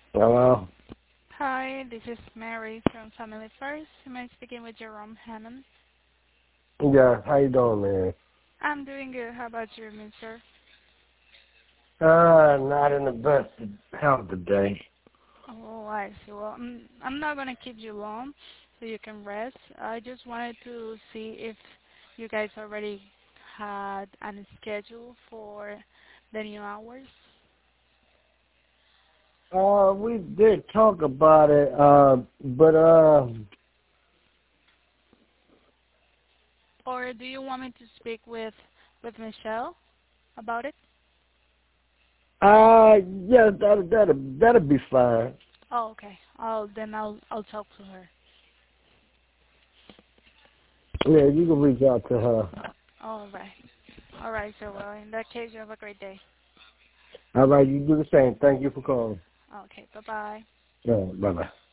Hello? Hi, this is Mary from Family First. Am I speaking with Jerome Hammond? Yeah, how you doing, man? I'm doing good. How about you, mister? Not in the best of health today. Oh, I see. Well, I'm not going to keep you long so you can rest. I just wanted to see if you guys already had a schedule for the new hours. We did talk about it, but, Or do you want me to speak with Michelle about it? yeah, that'll be fine. Oh, okay. I'll talk to her. Yeah, you can reach out to her. All right. All right, sir. Well, in that case, you have a great day. All right, you do the same. Thank you for calling. Okay. Bye-bye. Yeah, bye-bye.